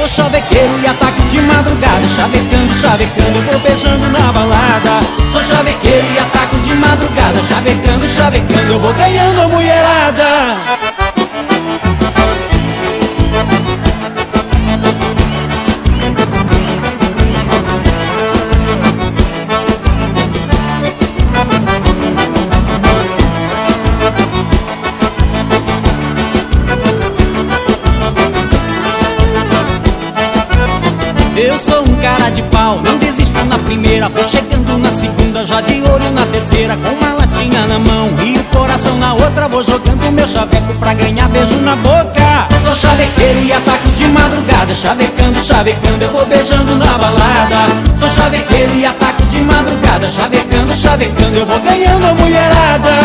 chavequeiro e ataco de madrugada, chavecando, chavecando, eu vou beijando na balada. Sou chavequeiro e ataco de madrugada, chavecando, chavecando, eu vou ganhando a mulherada. Eu sou um cara de pau, não desisto na primeira, vou chegando na segunda, já de olho na terceira, com uma latinha na mão e o coração na outra, vou jogando meu chaveco pra ganhar beijo na boca. Sou chavequeiro e ataco de madrugada, chavecando, chavecando, eu vou beijando na balada. Sou chavequeiro e ataco de madrugada, chavecando, chavecando, eu vou ganhando a mulherada.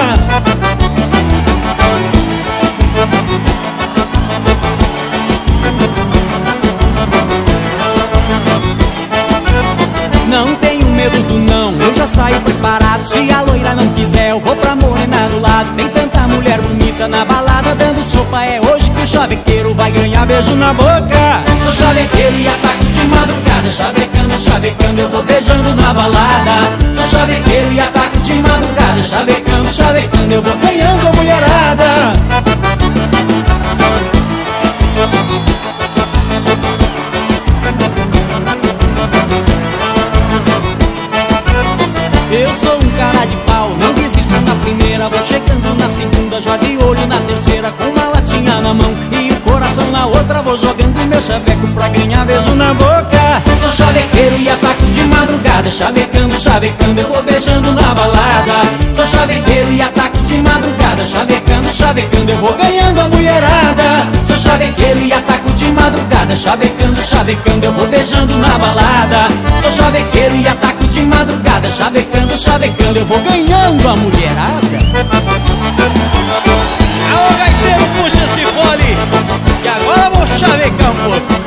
Não tenho medo do não, eu já saio preparado. Se a loira não quiser, eu vou pra morena do lado. Tem tanta mulher bonita na balada dando sopa. É hoje que o chavequeiro vai ganhar beijo na boca. Sou chavequeiro e ataco de madrugada, chavecando, chavecando, eu vou beijando na balada. Sou chavequeiro e ataco de madrugada, chavecando, chavecando, eu vou ganhando a mulherada. Eu sou um cara de pau, não desisto na primeira, vou chegando na segunda, já de olho na terceira, com uma latinha na mão e o coração na outra, vou jogando meu chaveco pra ganhar beijo na boca. Sou chavequeiro e ataco de madrugada, chavecando, chavecando, eu vou beijando na balada. Sou chavequeiro e ataco de madrugada, chavecando, chavecando, eu vou ganhando a mulherada. Sou chavequeiro e ataco de madrugada, chavecando, chavecando, eu vou beijando na balada. Sou chavequeiro e ataco de madrugada, chavecando, chavecando, eu vou ganhando a mulherada. Alô, gaiteiro, puxa esse fole, que agora eu vou chavecar um pouco.